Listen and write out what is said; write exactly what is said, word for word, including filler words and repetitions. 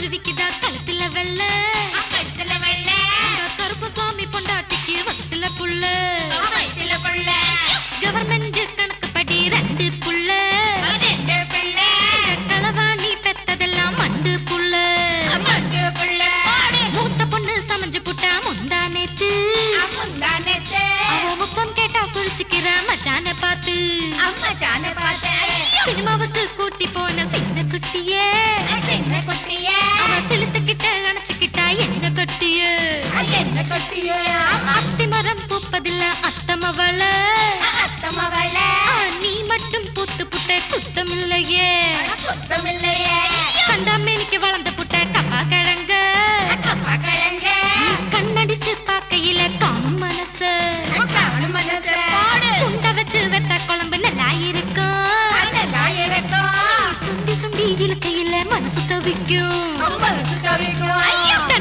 குருவிக்குதா கழுத்துல வெள்ள கழுத்துல வெள்ள கருப்பசாமி பொண்டாட்டிக்கு வகுத்துல புள்ள வகுத்துல புள்ள கவர்மெண்ட் கணக்குப்படி ரெண்டு புள்ள ரெண்டு புள்ள களவாணி பெத்ததெல்லாம் மண்டு புள்ள மண்டு புள்ள மூத்த பொண்ணு சமைஞ்சு புட்டா முந்தா நேத்து முந்தா நேத்து அவ முத்தம் கேட்டா சுழிச்சுக்கிற மச்சான பார்த்து மச்சான பார்த்து சினிமாவுக்கு கூட்டி போன சின்ன குட்டியே சின்ன குட்டியே அவ சிலுத்துக்கிட்ட அணைச்சுக்கிட்டா என்ன கட்டியே என்ன கட்டியே அத்தி மரம் பூப்பதில்ல அத்தமவள அத்தமவள நீ மட்டும் பூத்து புட்ட குத்தமில்லையே குத்தமில்லையே கண்டாமேனிக்கு வளர்ந்த புட்ட கப்பா கிழங்க கப்பா கிழங்க கண்ணடிச்சு பார்க்கையில காணும் மனசு காணும் மனசு சுண்ட வச்சு வெத்த குழம்பு நல்லா இருக்கும் நல்லா இருக்கும் சுண்டி சுண்டி இழுக்கையில மனசு தவிக்கும் மனசு தவிக்கும்